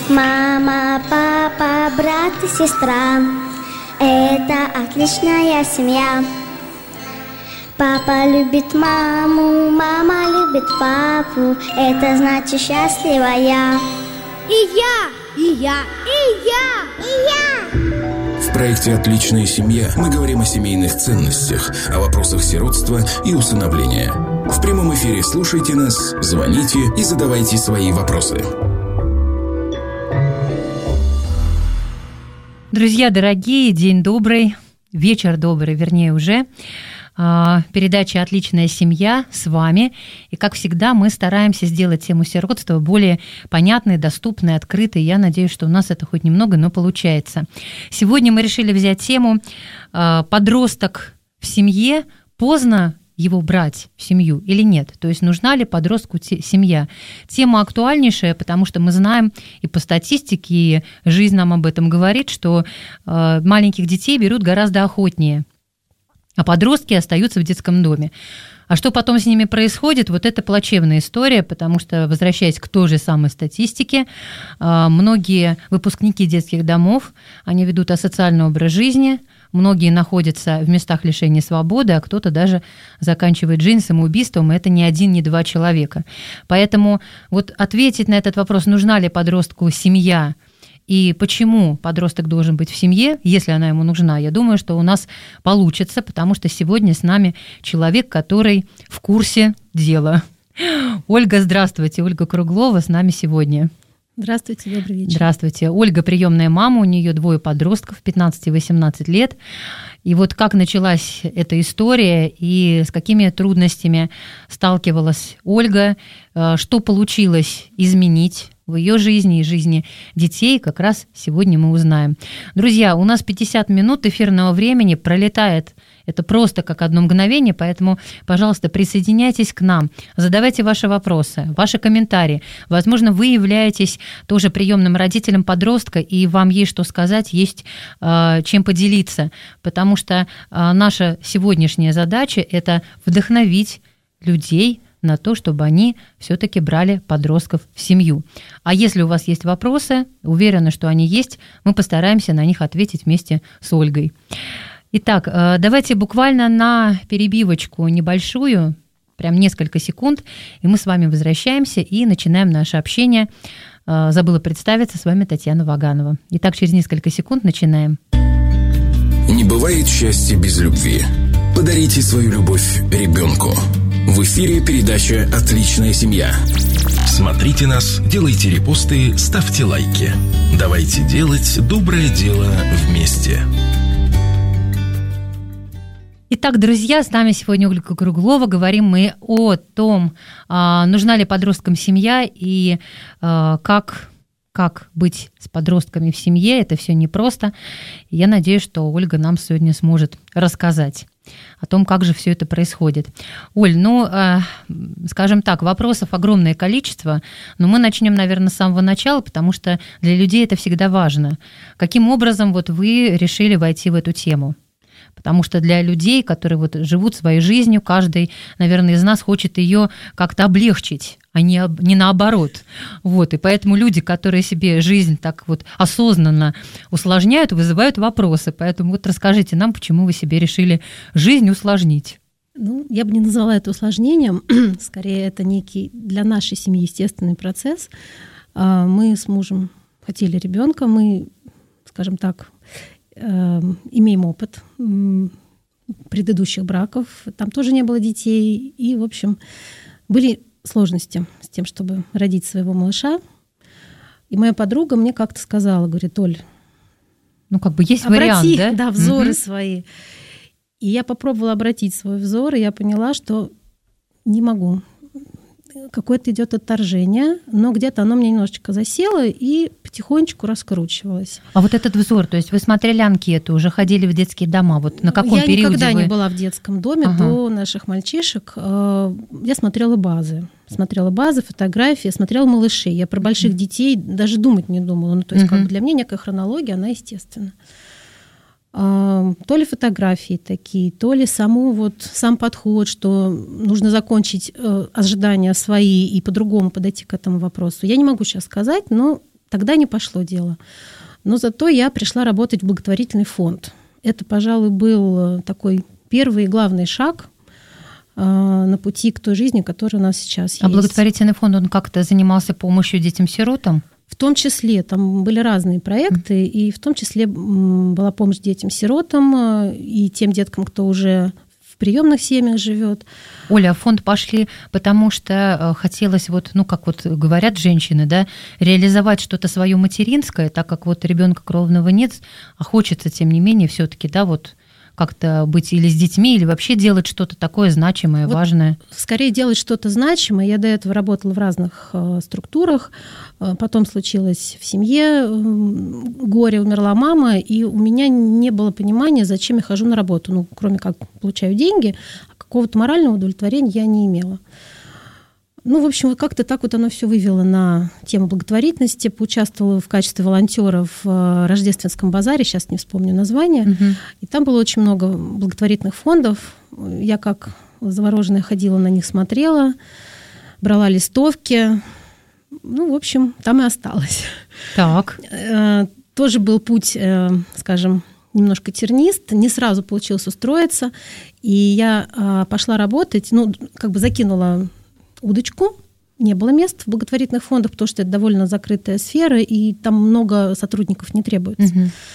Мама, папа, брат и сестра — это отличная семья. Папа любит маму, мама любит папу, это значит счастливая. И я, и я, и я, и я. В проекте «Отличная семья» мы говорим о семейных ценностях, о вопросах сиротства и усыновления. В прямом эфире слушайте нас, звоните и задавайте свои вопросы. Друзья дорогие, день добрый, вечер добрый, вернее уже. Передача «Отличная семья» с вами. И, как всегда, мы стараемся сделать тему сиротства более понятной, доступной, открытой. Я надеюсь, что у нас это хоть немного, но получается. Сегодня мы решили взять тему «Подросток в семье. Поздно его брать в семью или нет?» То есть нужна ли подростку семья? Тема актуальнейшая, потому что мы знаем и по статистике, и жизнь нам об этом говорит, что маленьких детей берут гораздо охотнее, а подростки остаются в детском доме. А что потом с ними происходит, вот это плачевная история, потому что, возвращаясь к той же самой статистике, многие выпускники детских домов, они ведут асоциальный образ жизни, многие находятся в местах лишения свободы, а кто-то даже заканчивает жизнь самоубийством, и это не один, не два человека. Поэтому вот ответить на этот вопрос, нужна ли подростку семья, и почему подросток должен быть в семье, если она ему нужна, я думаю, что у нас получится, потому что сегодня с нами человек, который в курсе дела. Ольга, здравствуйте. Ольга Круглова с нами сегодня. Здравствуйте, добрый вечер. Здравствуйте. Ольга приемная мама, у нее 2 подростков, 15 и 18 лет. И вот как началась эта история и с какими трудностями сталкивалась Ольга, что получилось изменить в ее жизни и жизни детей, как раз сегодня мы узнаем. Друзья, у нас 50 минут эфирного времени пролетает. Это просто как одно мгновение, поэтому, пожалуйста, присоединяйтесь к нам, задавайте ваши вопросы, ваши комментарии. Возможно, вы являетесь тоже приемным родителем подростка, и вам есть что сказать, есть чем поделиться, потому что наша сегодняшняя задача – это вдохновить людей на то, чтобы они все-таки брали подростков в семью. А если у вас есть вопросы, уверена, что они есть, мы постараемся на них ответить вместе с Ольгой. Итак, давайте буквально на перебивочку небольшую, прям несколько секунд, и мы с вами возвращаемся и начинаем наше общение. Забыла представиться, с вами Татьяна Ваганова. Итак, через несколько секунд начинаем. Не бывает счастья без любви. Подарите свою любовь ребенку. В эфире передача «Отличная семья». Смотрите нас, делайте репосты, ставьте лайки. Давайте делать доброе дело вместе. Итак, друзья, с нами сегодня Ольга Круглова. Говорим мы о том, нужна ли подросткам семья и как быть с подростками в семье. Это все непросто. Я надеюсь, что Ольга нам сегодня сможет рассказать о том, как же все это происходит. Оль, скажем так, вопросов огромное количество, но мы начнем, наверное, с самого начала, потому что для людей это всегда важно. Каким образом вот вы решили войти в эту тему? Потому что для людей, которые вот живут своей жизнью, каждый, наверное, из нас хочет ее как-то облегчить, а не наоборот. Вот, и поэтому люди, которые себе жизнь так вот осознанно усложняют, вызывают вопросы. Поэтому вот расскажите нам, почему вы себе решили жизнь усложнить. Я бы не назвала это усложнением. Скорее, это некий для нашей семьи естественный процесс. Мы с мужем хотели ребенка, мы, скажем так, имеем опыт предыдущих браков, там тоже не было детей, и, в общем, были сложности с тем, чтобы родить своего малыша. И моя подруга мне как-то сказала, говорит: Оль, есть вариант, да? Да, взоры свои. И я попробовала обратить свой взор, и я поняла, что не могу. Какое-то идет отторжение, но где-то оно мне немножечко засело и потихонечку раскручивалось. А вот этот взор, то есть вы смотрели анкету, уже ходили в детские дома, вот на каком периоде вы? Я никогда не была в детском доме до наших мальчишек. Я смотрела базы, фотографии, смотрела малышей. Я про больших детей даже думать не думала. То есть для меня некая хронология, она естественна. То ли фотографии такие, то ли сам подход, что нужно закончить ожидания свои и по-другому подойти к этому вопросу. Я не могу сейчас сказать, но Тогда не пошло дело. Но зато я пришла работать в благотворительный фонд. Это, пожалуй, был такой первый и главный шаг на пути к той жизни, которая у нас сейчас есть. А благотворительный фонд, он как-то занимался помощью детям-сиротам? В том числе, там были разные проекты, и в том числе была помощь детям-сиротам и тем деткам, кто уже в приемных семьях живет. Оля, в фонд пошли, потому что хотелось, вот, ну, как вот говорят женщины, да, реализовать что-то свое материнское, так как вот ребенка кровного нет, а хочется, тем не менее, все-таки, да, вот как-то быть или с детьми, или вообще делать что-то такое значимое, вот важное. Скорее делать что-то значимое. Я до этого работала в разных структурах. Потом случилось в семье горе, умерла мама, и у меня не было понимания, зачем я хожу на работу. Ну, кроме как получаю деньги, а какого-то морального удовлетворения я не имела. Ну, в общем, как-то так вот оно все вывело на тему благотворительности. Поучаствовала в качестве волонтера в Рождественском базаре, сейчас не вспомню название. И там было очень много благотворительных фондов. Я как завороженная ходила на них, смотрела, брала листовки. Ну, в общем, там и осталась. Так. Тоже был путь, скажем, немножко тернист, не сразу получилось устроиться. И я пошла работать, ну, как бы закинула удочку. Не было мест в благотворительных фондах, потому что это довольно закрытая сфера, и там много сотрудников не требуется.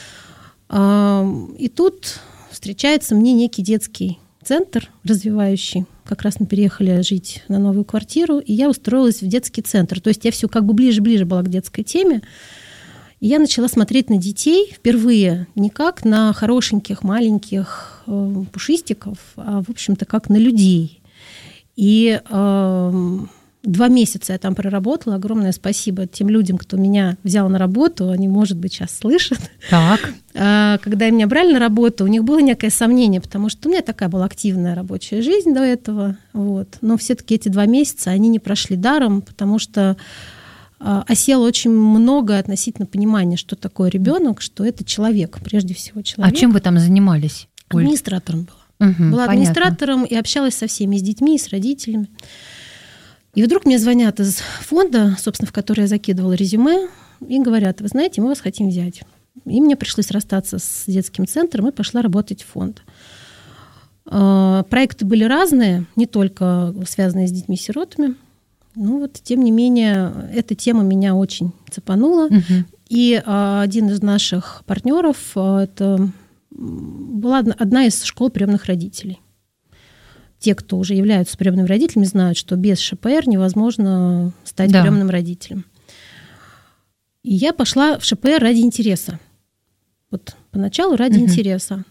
И тут встречается мне некий детский центр развивающий. Как раз мы переехали жить на новую квартиру, и я устроилась в детский центр. То есть я все как бы ближе-ближе была к детской теме. И я начала смотреть на детей впервые не как на хорошеньких, маленьких пушистиков, а, в общем-то, как на людей. И 2 месяца я там проработала. Огромное спасибо тем людям, кто меня взял на работу. Они, может быть, сейчас слышат. Так. Когда меня брали на работу, у них было некое сомнение, потому что у меня такая была активная рабочая жизнь до этого. Вот. Но все-таки эти 2 месяца, они не прошли даром, потому что осело очень много относительно понимания, что такое ребенок, что это человек, прежде всего человек. А чем вы там занимались? Администратором была. Была администратором и общалась со всеми, и с детьми, и с родителями. И вдруг мне звонят из фонда, собственно, в который я закидывала резюме, и говорят: вы знаете, мы вас хотим взять. И мне пришлось расстаться с детским центром, и пошла работать в фонд. Проекты были разные, не только связанные с детьми-сиротами. Но вот, тем не менее, эта тема меня очень цепанула. И один из наших партнеров, это была одна из школ приемных родителей. Те, кто уже являются приемными родителями, знают, что без ШПР невозможно стать приемным родителем. И я пошла в ШПР ради интереса. Вот поначалу ради интереса.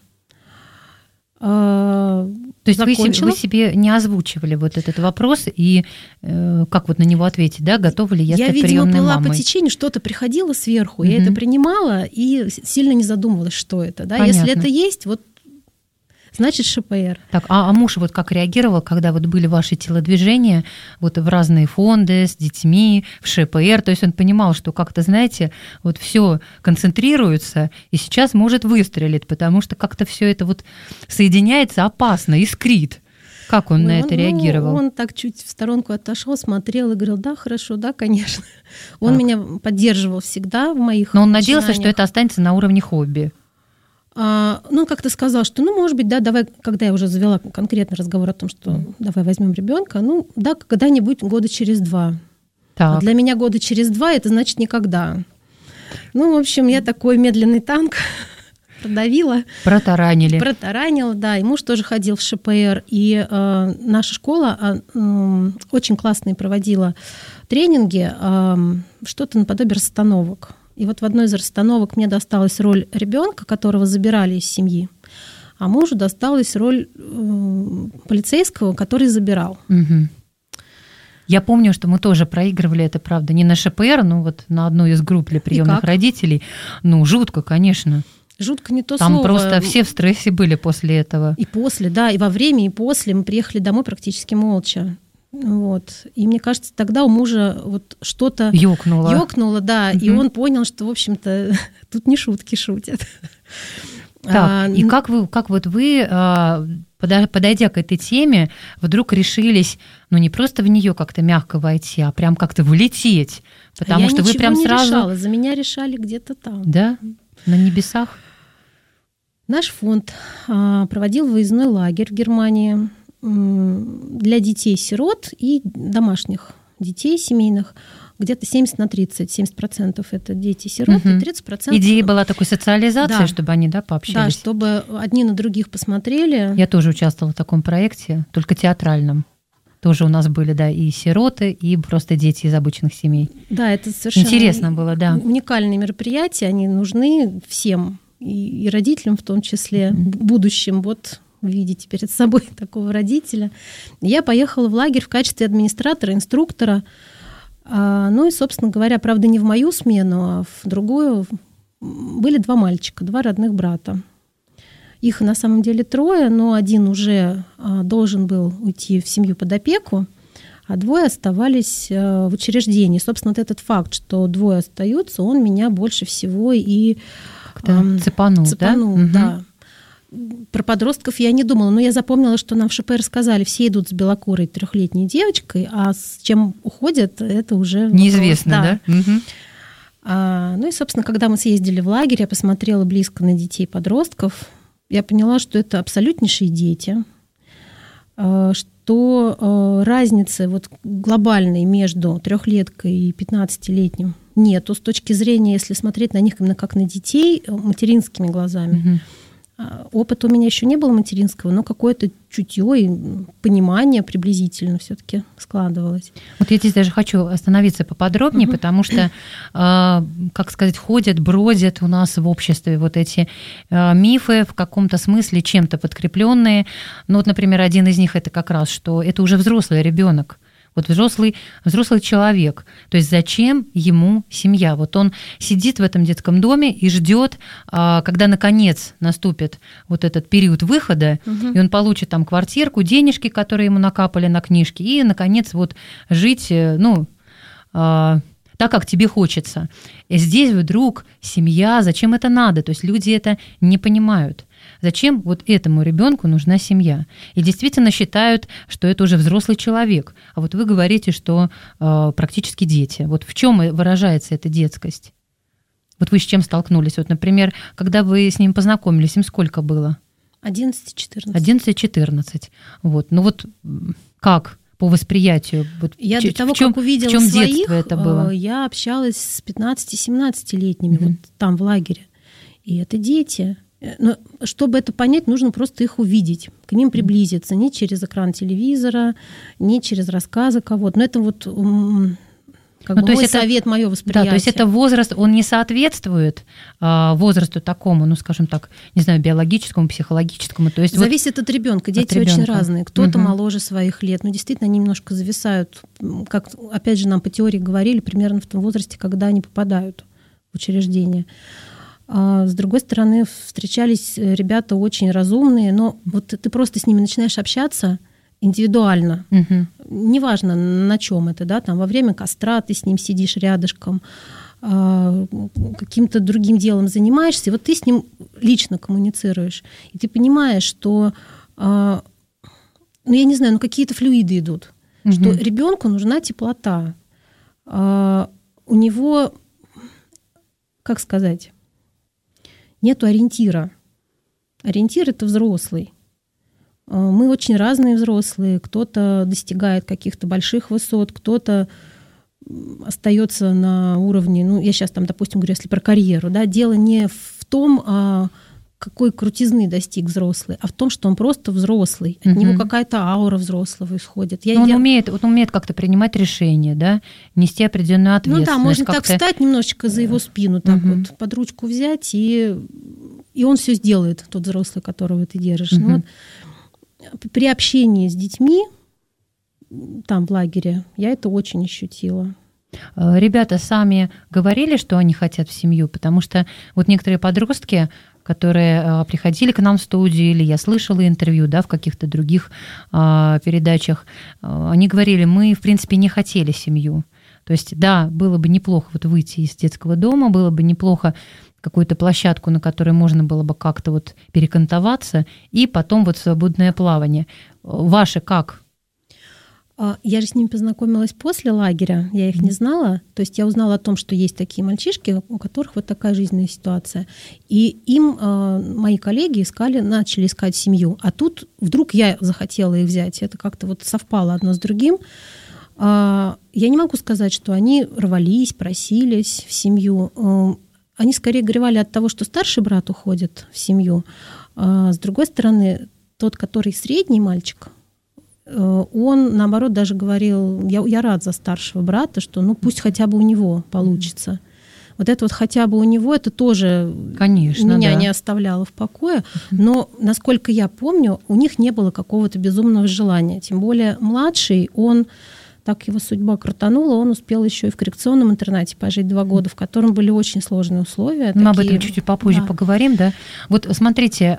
То есть вы себе не озвучивали вот этот вопрос, и как вот на него ответить, да, готова ли я стать приемной мамой? Я, видимо, плыла по течению, что-то приходило сверху, я это принимала и сильно не задумывалась, что это. Да? Если это есть, вот значит ШПР. Так, а муж вот как реагировал, когда вот были ваши телодвижения вот в разные фонды с детьми, в ШПР? То есть он понимал, что как-то, знаете, вот все концентрируется и сейчас может выстрелить, потому что как-то все это вот соединяется опасно, искрит. Как он на это реагировал? Он так чуть в сторонку отошел, смотрел и говорил: да, хорошо, да, конечно. Он меня поддерживал всегда в моих Но он надеялся, что это останется на уровне хобби. Он как-то сказал, что, может быть, да, давай, когда я уже завела конкретный разговор о том, что давай возьмем ребенка, да, когда-нибудь года через 2. А для меня года через 2 это значит никогда. В общем, я такой медленный танк продавила. Протаранила, да. И муж тоже ходил в ШПР. И наша школа очень классные проводила тренинги, что-то наподобие расстановок. И вот в одной из расстановок мне досталась роль ребенка, которого забирали из семьи, а мужу досталась роль полицейского, который забирал. Я помню, что мы тоже проигрывали это, правда, не на ШПР, но вот на одну из групп для приемных родителей. Жутко, конечно. Жутко не то Там слово. Там просто все в стрессе были после этого. И после, да, и во время, и после. Мы приехали домой практически молча. Вот. И мне кажется, тогда у мужа вот что-то ёкнуло, да, и он понял, что, в общем-то, тут не шутки шутят. Так, и как вы подойдя к этой теме, вдруг решились, не просто в нее как-то мягко войти, а прям как-то влететь, потому что вы прям сразу... решала, за меня решали где-то там. Да, на небесах. Наш фонд проводил выездной лагерь в Германии для детей-сирот и домашних детей семейных. Где-то 70/30. 70% это дети-сироты, 30%... Идея была такой социализации, да, чтобы они пообщались. Да, чтобы одни на других посмотрели. Я тоже участвовала в таком проекте, только театральном. Тоже у нас были, и сироты, и просто дети из обычных семей. Да, это совершенно интересно было, да. Уникальные мероприятия, они нужны всем, и родителям в том числе, будущим. Вот видите перед собой такого родителя. Я поехала в лагерь в качестве администратора, инструктора. И, собственно говоря, правда, не в мою смену, а в другую. Были 2 мальчика, 2 родных брата. Их на самом деле 3, но один уже должен был уйти в семью под опеку, а 2 оставались в учреждении. Собственно, вот этот факт, что 2 остаются, он меня больше всего и цепанул, да. Про подростков я не думала, но я запомнила, что нам в ШП рассказали, все идут с белокурой 3-летней девочкой, а с чем уходят, это уже... Неизвестно, да? И, собственно, когда мы съездили в лагерь, я посмотрела близко на детей-подростков, я поняла, что это абсолютнейшие дети, что разницы глобальной между 3-леткой и 15-летним нету с точки зрения, если смотреть на них именно как на детей, материнскими глазами. Опыта у меня еще не было материнского, но какое-то чутье и понимание приблизительно все-таки складывалось. Вот я здесь даже хочу остановиться поподробнее, потому что, ходят, бродят у нас в обществе эти мифы в каком-то смысле чем-то подкрепленные. Например, один из них это как раз, что это уже взрослый ребенок. Взрослый человек. То есть зачем ему семья? Он сидит в этом детском доме и ждет, когда наконец наступит этот период выхода, и он получит там квартирку, денежки, которые ему накапали на книжки, и наконец жить, так, как тебе хочется. И здесь вдруг семья, зачем это надо? То есть люди это не понимают. Зачем этому ребенку нужна семья? И действительно считают, что это уже взрослый человек. А вы говорите, что практически дети. В чем выражается эта детскость? Вы с чем столкнулись? Например, когда вы с ним познакомились, им сколько было? 11-14. 11-14. Как по восприятию? Я до того, как увидела в чем своих, детство это было? Я общалась с 15-17-летними там в лагере. И это дети. Но чтобы это понять, нужно просто их увидеть, к ним приблизиться, не через экран телевизора, не через рассказы кого-то. Но это мой совет, мое восприятие. Да, то есть это возраст, он не соответствует возрасту такому, скажем так, не знаю, биологическому, психологическому. То есть зависит от ребенка. Дети очень разные. Кто-то моложе своих лет, но действительно они немножко зависают, как, опять же, нам по теории говорили, примерно в том возрасте, когда они попадают в учреждение. С другой стороны, встречались ребята очень разумные, но ты просто с ними начинаешь общаться индивидуально. Неважно, на чем это, во время костра ты с ним сидишь рядышком, каким-то другим делом занимаешься, и ты с ним лично коммуницируешь. И ты понимаешь, что, я не знаю, какие-то флюиды идут, что ребенку нужна теплота. У него, как сказать, нету ориентира. Ориентир — это взрослый. Мы очень разные взрослые. Кто-то достигает каких-то больших высот, кто-то остается на уровне, я сейчас допустим, говорю, если про карьеру, дело не в том, какой крутизны достиг взрослый, а в том, что он просто взрослый. От него какая-то аура взрослого исходит. Он умеет как-то принимать решения, нести определенную ответственность. Можно так встать немножечко за его спину, так под ручку взять, и он все сделает, тот взрослый, которого ты держишь. При общении с детьми там в лагере я это очень ощутила. Ребята сами говорили, что они хотят в семью, потому что некоторые подростки, которые приходили к нам в студию, или я слышала интервью, в каких-то других передачах, они говорили, мы, в принципе, не хотели семью. То есть, было бы неплохо выйти из детского дома, было бы неплохо какую-то площадку, на которой можно было бы как-то вот перекантоваться, и потом вот свободное плавание. Ваши как? Я же с ними познакомилась после лагеря, я их не знала. То есть я узнала о том, что есть такие мальчишки, у которых вот такая жизненная ситуация. И им мои коллеги начали искать семью. А тут вдруг я захотела их взять. Это как-то вот совпало одно с другим. Я не могу сказать, что они рвались, просились в семью. Они скорее горевали от того, что старший брат уходит в семью. С другой стороны, тот, который средний мальчик, он, наоборот, даже говорил, я рад за старшего брата, что пусть хотя бы у него получится. Вот это вот хотя бы у него, это тоже меня не оставляло в покое. Но, насколько я помню, у них не было какого-то безумного желания. Тем более младший, так его судьба крутанула, он успел еще и в коррекционном интернате пожить 2 года, в котором были очень сложные условия. Мы об этом чуть-чуть попозже поговорим, да? Вот смотрите,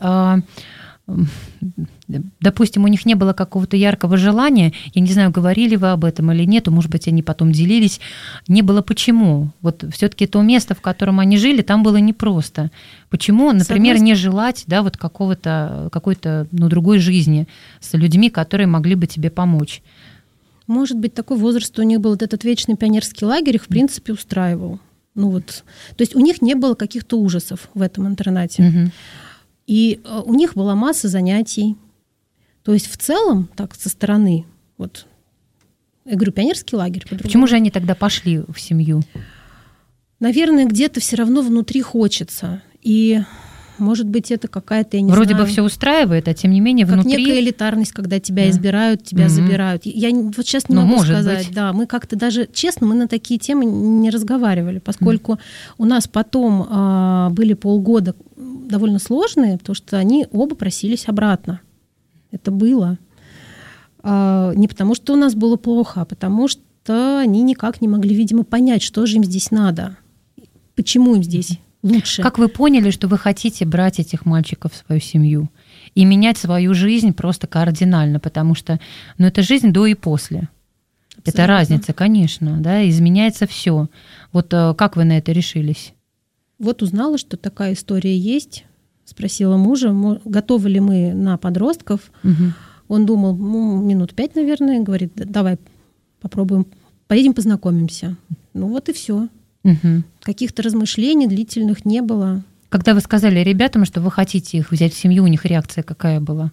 допустим, у них не было какого-то яркого желания, я не знаю, говорили вы об этом или нет, может быть, они потом делились, не было почему? Вот все-таки то место, в котором они жили, там было непросто. Почему, например, не желать, да, вот какой-то другой жизни с людьми, которые могли бы тебе помочь? Может быть, такой возраст у них был, вот этот вечный пионерский лагерь их, в принципе, устраивал. То есть у них не было каких-то ужасов в этом интернате. И у них была масса занятий. То есть в целом, так, со стороны, вот, я говорю, пионерский лагерь. Почему же они тогда пошли в семью? Наверное, где-то все равно внутри хочется. И, может быть, это какая-то, я не знаю... Вроде бы все устраивает, а тем не менее внутри... Как некая элитарность, когда тебя избирают, тебя забирают. Я вот сейчас не могу сказать. Да, мы как-то даже, честно, мы на такие темы не разговаривали, поскольку у нас потом были полгода довольно сложные, потому что они оба просились обратно. Это было. Не потому, что у нас было плохо, а потому что они никак не могли, видимо, понять, что же им здесь надо, почему им здесь лучше. Как вы поняли, что вы хотите брать этих мальчиков в свою семью и менять свою жизнь просто кардинально, потому что это жизнь до и после. Абсолютно. Это разница, конечно, да, изменяется все. Вот как вы на это решились? Вот узнала, что такая история есть, спросила мужа, готовы ли мы на подростков. Он думал, минут 5, наверное, говорит, давай попробуем, поедем познакомимся. Вот и все. Каких-то размышлений длительных не было. Когда вы сказали ребятам, что вы хотите их взять в семью, у них реакция какая была?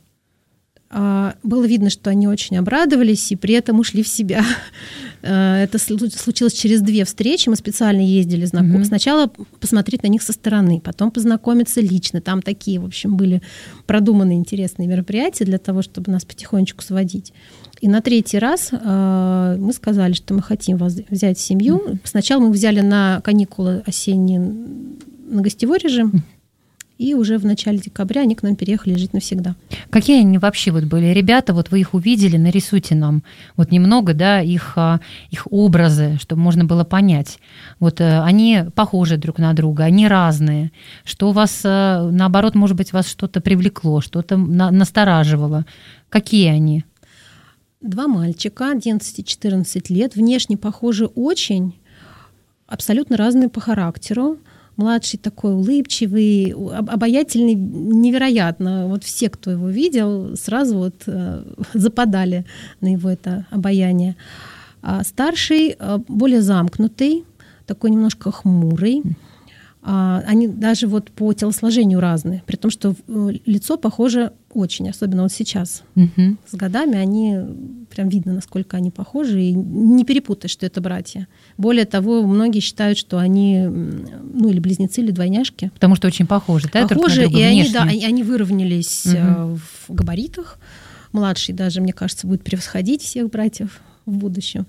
Было видно, что они очень обрадовались и при этом ушли в себя. Это случилось через 2 встречи. Мы специально ездили сначала посмотреть на них со стороны, потом познакомиться лично. Там такие, в общем, были продуманные интересные мероприятия для того, чтобы нас потихонечку сводить. И на 3-й раз мы сказали, что мы хотим вас взять в семью. Сначала мы взяли на каникулы осенние на гостевой режим, и уже в начале декабря они к нам переехали жить навсегда. Какие они вообще были ребята? Вот вы их увидели, нарисуйте нам немного, да, их образы, чтобы можно было понять. Они похожи друг на друга, они разные. Что вас, наоборот, может быть, вас что-то привлекло, что-то настораживало? Какие они? 2 мальчика, 11 и 14 лет, внешне похожи очень, абсолютно разные по характеру. Младший такой улыбчивый, обаятельный, невероятно. Все, кто его видел, сразу западали на его это обаяние. А старший более замкнутый, такой немножко хмурый. Они даже по телосложению разные, при том, что лицо похоже очень, особенно сейчас. С годами они прям видно, насколько они похожи, и не перепутаешь, что это братья. Более того, многие считают, что они или близнецы, или двойняшки. Потому что очень похожи, да? Похожи, и они выровнялись в габаритах. Младший даже, мне кажется, будет превосходить всех братьев в будущем.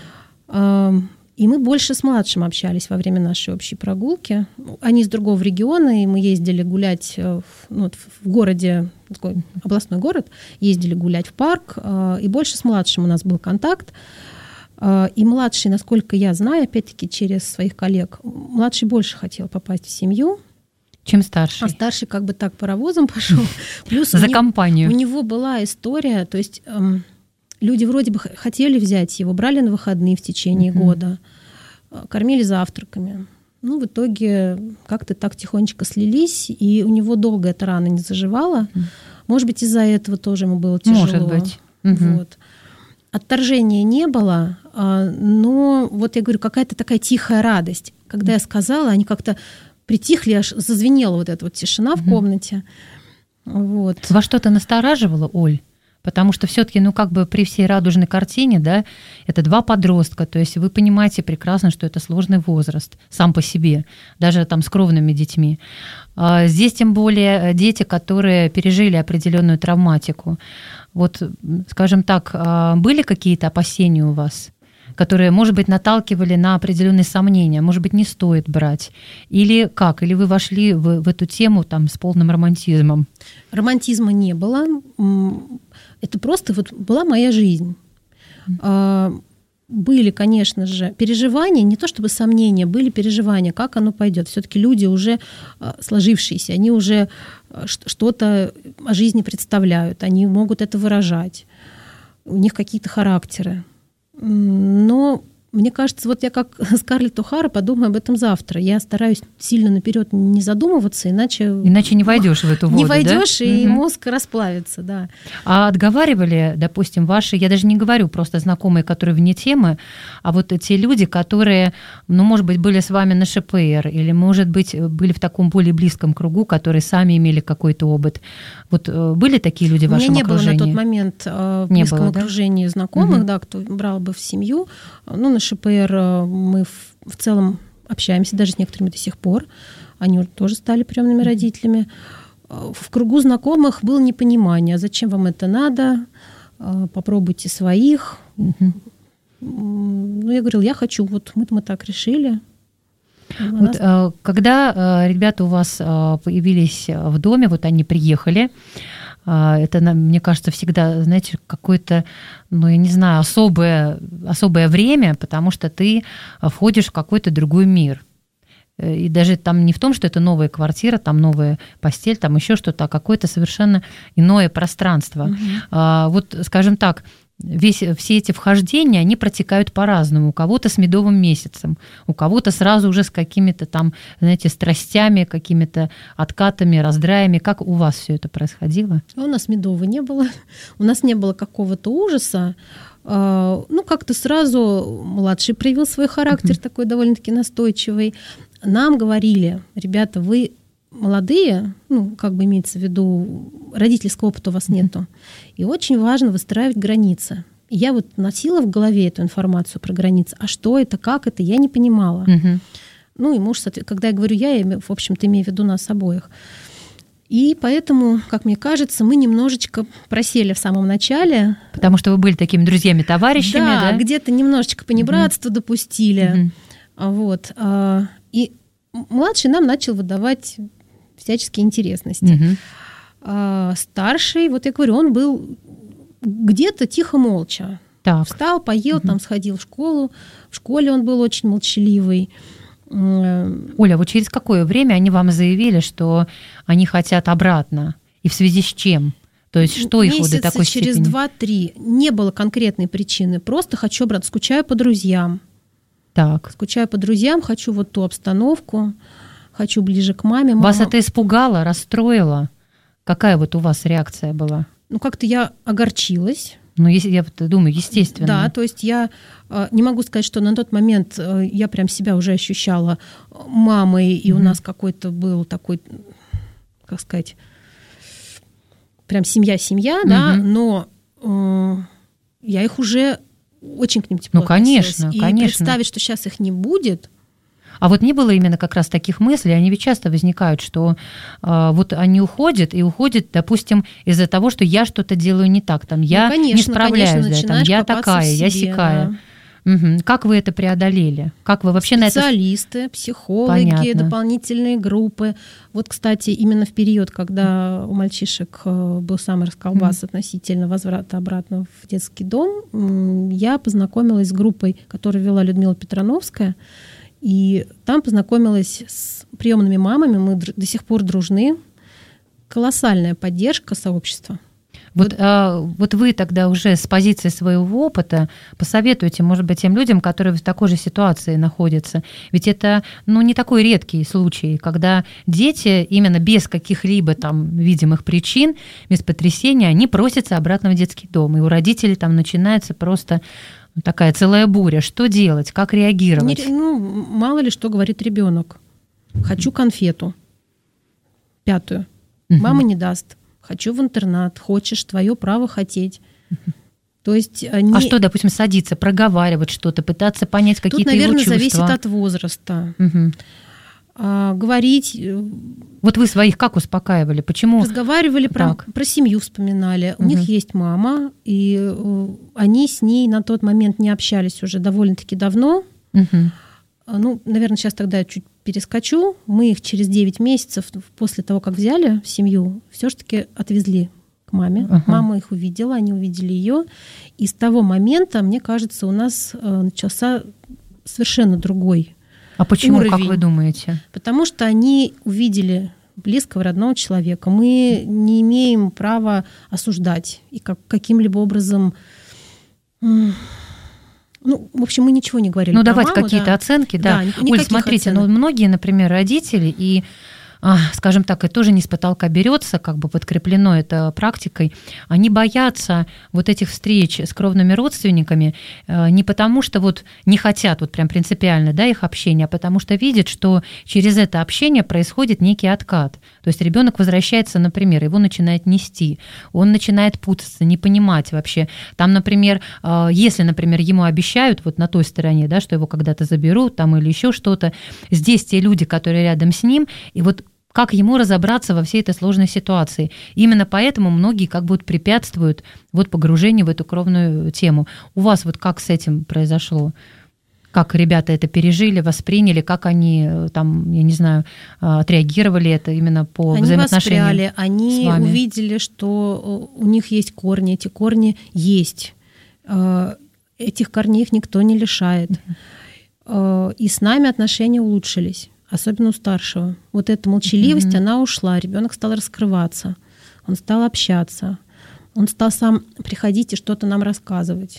И мы больше с младшим общались во время нашей общей прогулки. Они из другого региона, и мы ездили гулять в городе, такой областной город, ездили гулять в парк, и больше с младшим у нас был контакт. И младший, насколько я знаю, опять-таки через своих коллег, младший больше хотел попасть в семью, чем старший. А старший как бы так паровозом пошел. Плюс за компанию. У него была история, то есть... Люди вроде бы хотели взять его, брали на выходные в течение года, кормили завтраками. Ну, в итоге как-то так тихонечко слились, и у него долго эта рана не заживала. Может быть, из-за этого тоже ему было тяжело. Может быть. Вот. Отторжения не было, но вот я говорю, какая-то такая тихая радость. Когда я сказала, они как-то притихли, аж зазвенела вот эта вот тишина в комнате. Вот. Вас что-то настораживало, Оль? Потому что все-таки, при всей радужной картине, да, это 2 подростка, то есть вы понимаете прекрасно, что это сложный возраст сам по себе, даже там с кровными детьми. Здесь тем более дети, которые пережили определенную травматику. Вот, скажем так, были какие-то опасения у вас, которые, может быть, наталкивали на определенные сомнения, может быть, не стоит брать? Или как? Или вы вошли в эту тему там с полным романтизмом? Романтизма не было. Это просто вот была моя жизнь. Были, конечно же, переживания, не то чтобы сомнения, были переживания, как оно пойдет. Все-таки люди уже сложившиеся, они уже что-то о жизни представляют, они могут это выражать. У них какие-то характеры. Но мне кажется, вот я как Скарлетт О'Хара подумаю об этом завтра. Я стараюсь сильно наперед не задумываться, иначе не войдешь в эту воду. Не войдешь, да? И мозг расплавится, да. А отговаривали, допустим, ваши, я даже не говорю просто знакомые, которые вне темы, а вот те люди, которые, может быть, были с вами на ШПР, или, может быть, были в таком более близком кругу, которые сами имели какой-то опыт. Вот были такие люди в вашем окружении? У меня не было на тот момент в близком окружении знакомых, да, кто брал бы в семью. На ШПР мы в целом общаемся даже с некоторыми до сих пор. Они тоже стали приемными родителями. В кругу знакомых было непонимание, а зачем вам это надо, попробуйте своих. Я говорила, я хочу, вот мы так решили. Вот, когда ребята у вас появились в доме, вот они приехали, это, мне кажется, всегда, знаете, какое-то, я не знаю, особое время, потому что ты входишь в какой-то другой мир. И даже там не в том, что это новая квартира, там новая постель, там еще что-то, а какое-то совершенно иное пространство. Вот, скажем так, все эти вхождения, они протекают по-разному. У кого-то с медовым месяцем, у кого-то сразу уже с какими-то там, знаете, страстями, какими-то откатами, раздраями. Как у вас все это происходило? У нас медового не было. У нас не было какого-то ужаса. Как-то сразу младший проявил свой характер, такой довольно-таки настойчивый. Нам говорили, ребята, вы молодые, имеется в виду, родительского опыта у вас нету. И очень важно выстраивать границы. И я вот носила в голове эту информацию про границы. А что это, как это, я не понимала. И муж, когда я говорю я, в общем-то, имею в виду нас обоих. И поэтому, как мне кажется, мы немножечко просели в самом начале. Потому что вы были такими друзьями-товарищами, да? Да, где-то немножечко понебратства допустили. Вот. И младший нам начал выдавать всяческие интересности. Старший, вот я говорю, он был где-то тихо-молча. Так. Встал, поел, там сходил в школу. В школе он был очень молчаливый. Оля, вот через какое время они вам заявили, что они хотят обратно? И в связи с чем? То есть что их вот до такой степени? Через 2-3. Не было конкретной причины. Просто хочу обратно. Скучаю по друзьям. Так. Скучаю по друзьям, хочу вот ту обстановку, хочу ближе к маме. Вас это испугало, расстроило? Какая вот у вас реакция была? Как-то я огорчилась. Я думаю, естественно. Да, то есть я не могу сказать, что на тот момент я прям себя уже ощущала мамой, и у нас какой-то был такой, как сказать, прям семья-семья, да, но я их уже очень к ним тепло относилась. Конечно. И представить, что сейчас их не будет. А вот не было именно как раз таких мыслей, они ведь часто возникают, что вот они уходят, допустим, из-за того, что я что-то делаю не так, там, я не справляюсь, там, я такая, я сякая. Да. Как вы это преодолели? Как вы вообще Специалисты, психологи, понятно. Дополнительные группы. Вот, кстати, именно в период, когда у мальчишек был самый расколбас относительно возврата обратно в детский дом, я познакомилась с группой, которую вела Людмила Петрановская, и там познакомилась с приемными мамами, мы до сих пор дружны. Колоссальная поддержка сообщества. Вот вы тогда уже с позиции своего опыта посоветуете, может быть, тем людям, которые в такой же ситуации находятся. Ведь это, не такой редкий случай, когда дети именно без каких-либо там видимых причин, без потрясения, они просятся обратно в детский дом. И у родителей там начинается просто такая целая буря. Что делать? Как реагировать? Мало ли что говорит ребенок. Хочу конфету. 5. Мама не даст. Хочу в интернат. Хочешь, твое право хотеть. То есть А что, допустим, садиться, проговаривать что-то, пытаться понять какие-то его чувства? Тут, наверное, зависит от возраста. Говорить... Вот вы своих как успокаивали? Почему? Разговаривали про семью, вспоминали. У них есть мама, и они с ней на тот момент не общались уже довольно-таки давно. Наверное, сейчас тогда я чуть перескочу. Мы их через 9 месяцев после того, как взяли в семью, все-таки отвезли к маме. Мама их увидела, они увидели ее. И с того момента, мне кажется, у нас начался совершенно другой А почему, уровень. Как вы думаете? Потому что они увидели близкого, родного человека. Мы не имеем права осуждать и каким-либо образом... в общем, мы ничего не говорили. Давать какие-то оценки, да. Оль, смотрите, многие, например, родители и, скажем так, и тоже не с потолка берется, как бы подкреплено это практикой, они боятся вот этих встреч с кровными родственниками не потому, что вот не хотят вот прям принципиально, да, их общения, а потому что видят, что через это общение происходит некий откат. То есть ребенок возвращается, например, его начинает нести, он начинает путаться, не понимать вообще. Там, например, если, например, ему обещают вот на той стороне, да, что его когда-то заберут там или еще что-то, здесь те люди, которые рядом с ним, и вот как ему разобраться во всей этой сложной ситуации. Именно поэтому многие как бы препятствуют вот погружению в эту кровную тему. У вас вот как с этим произошло? Как ребята это пережили, восприняли, как они там, я не знаю, отреагировали это именно по взаимоотношениям? Они воспряли, они увидели, что у них есть корни, эти корни есть. Этих корней их никто не лишает. И с нами отношения улучшились. Особенно у старшего. Вот эта молчаливость, она ушла. Ребенок стал раскрываться. Он стал общаться. Он стал сам приходить и что-то нам рассказывать.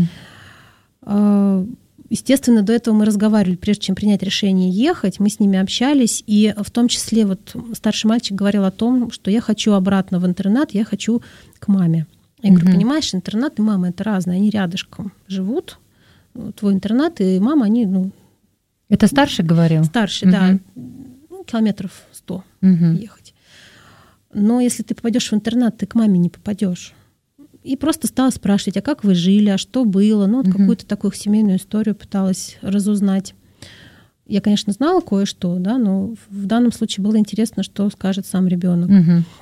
Естественно, до этого мы разговаривали, прежде чем принять решение ехать. Мы с ними общались. И в том числе вот старший мальчик говорил о том, что я хочу обратно в интернат, я хочу к маме. Я говорю, понимаешь, интернат и мама — это разные. Они рядышком живут. Твой интернат и мама, они... Это старший говорил? Старший, да. Километров 100 ехать. Но если ты попадешь в интернат, ты к маме не попадешь. И просто стала спрашивать, а как вы жили, а что было? Какую-то такую семейную историю пыталась разузнать. Я, конечно, знала кое-что, да, но в данном случае было интересно, что скажет сам ребенок.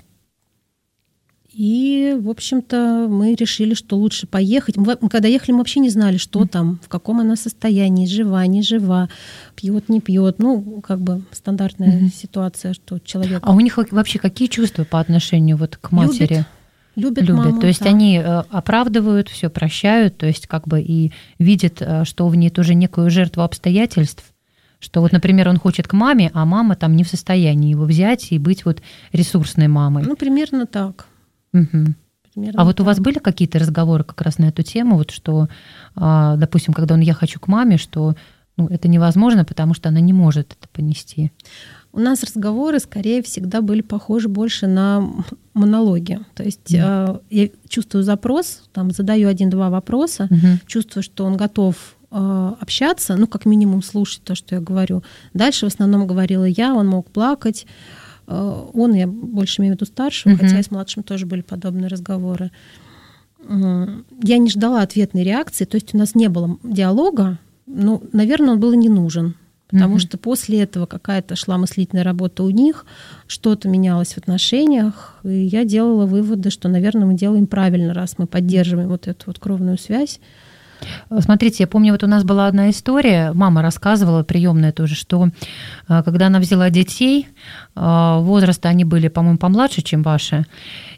И, в общем-то, мы решили, что лучше поехать. Мы, когда ехали, мы вообще не знали, что там, в каком она состоянии, жива, не жива, пьет, не пьет. Как бы стандартная ситуация, что человек... А у них вообще какие чувства по отношению вот к матери? Любят маму. То есть они оправдывают, все прощают, то есть как бы и видят, что в ней тоже некую жертву обстоятельств, что вот, например, он хочет к маме, а мама там не в состоянии его взять и быть вот ресурсной мамой. Примерно так. А вот у вас были какие-то разговоры как раз на эту тему, вот что, допустим, когда я хочу к маме, что это невозможно, потому что она не может это понести? У нас разговоры, скорее, всегда были похожи больше на монологи. То есть я чувствую запрос, задаю 1-2 вопроса, чувствую, что он готов общаться, как минимум слушать то, что я говорю. Дальше в основном говорила я, он мог плакать. Я больше имею в виду старшего, хотя и с младшим тоже были подобные разговоры. Я не ждала ответной реакции, то есть у нас не было диалога, но, наверное, он был и не нужен, потому что после этого какая-то шла мыслительная работа у них, что-то менялось в отношениях, и я делала выводы, что, наверное, мы делаем правильно, раз мы поддерживаем вот эту вот кровную связь. Смотрите, я помню, вот у нас была одна история, мама рассказывала, приемная тоже, что когда она взяла детей, возраста они были, по-моему, помладше, чем ваши,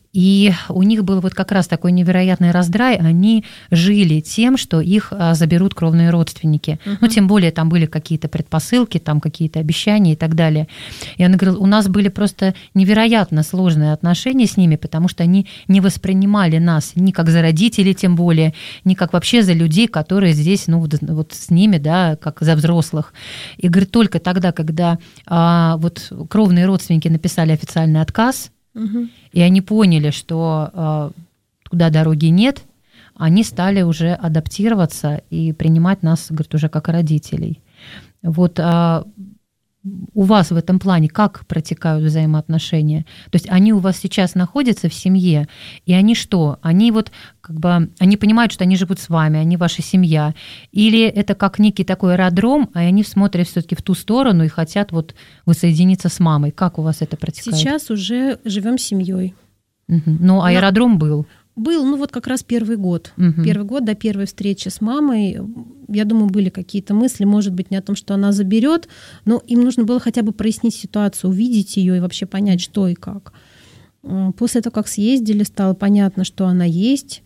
И у них был вот как раз такой невероятный раздрай. Они жили тем, что их заберут кровные родственники. Ну, тем более там были какие-то предпосылки, там какие-то обещания и так далее. И она говорила, у нас были просто невероятно сложные отношения с ними, потому что они не воспринимали нас ни как за родителей, тем более, ни как вообще за людей, которые здесь, ну, вот с ними, да, как за взрослых. И, говорит, только тогда, когда вот кровные родственники написали официальный отказ, и они поняли, что туда дороги нет, они стали уже адаптироваться и принимать нас, говорит, уже как родителей. Вот у вас в этом плане как протекают взаимоотношения? То есть они у вас сейчас находятся в семье, и они что? Они вот как бы, они понимают, что они живут с вами, они ваша семья, или это как некий такой аэродром, а они смотрят все-таки в ту сторону и хотят вот воссоединиться с мамой? Как у вас это протекает? Сейчас уже живем с семьей. Ну, аэродром был. Был, ну вот как раз первый год. Первый год до первой встречи с мамой, я думаю, были какие-то мысли, может быть, не о том, что она заберет, но им нужно было хотя бы прояснить ситуацию, увидеть ее и вообще понять, что и как. После того, как съездили, стало понятно, что она есть,